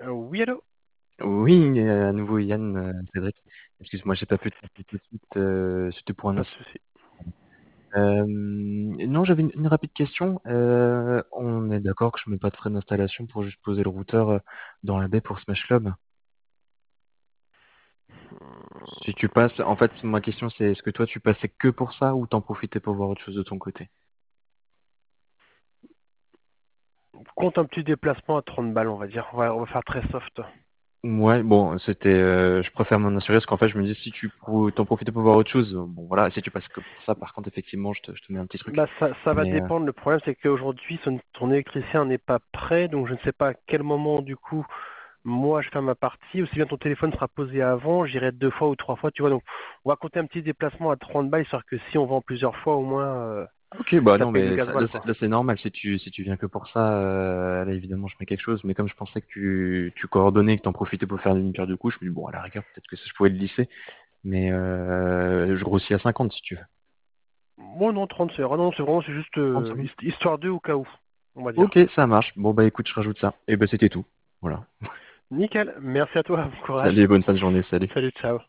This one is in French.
Oui, allô? Oui, à nouveau Yann, Cédric. Excuse-moi, j'ai pas pu te rappeler tout de suite, c'était pour un Pas de instant. souci. Non, j'avais une rapide question. On est d'accord que je mets pas de frais d'installation pour juste poser le routeur dans la baie pour Smash Club? Si tu passes, en fait, ma question c'est est-ce que toi tu passais que pour ça ou t'en profitais pour voir autre chose de ton côté? Compte un petit déplacement à 30 balles, on va dire. On va faire très soft. Ouais, bon, c'était, je préfère m'en assurer parce qu'en fait, je me dis si t'en profitais pour voir autre chose, bon voilà, si tu passes que pour ça, par contre, effectivement, je te mets un petit truc. Bah, ça va Mais dépendre. Le problème, c'est qu'aujourd'hui, ton électricien n'est pas prêt, donc je ne sais pas à quel moment, du coup, moi, je fais ma partie. Aussi bien ton téléphone sera posé avant, j'irai 2 fois ou 3 fois, tu vois. Donc, on va compter un petit déplacement à 30 balles, histoire que si on vend plusieurs fois, au moins, ok, bah ça non, paye le mais gasoil, quoi. là, c'est normal. Si tu viens que pour ça, là évidemment je mets quelque chose. Mais comme je pensais que tu coordonnais, que t'en profitais pour faire une pierre de couche, je me dis bon à la rigueur peut-être que ça, je pouvais le lisser. Mais je grossis à 50 si tu veux. Moi, non, 30, c'est non, c'est vraiment, c'est juste 30, c'est bon. histoire d'eux au cas où, on va dire. Ok, ça marche. Bon bah écoute, je rajoute ça. Et bah c'était tout. Voilà. Nickel. Merci à toi. Bon courage. Salut, bonne fin de journée, salut. Salut, ciao.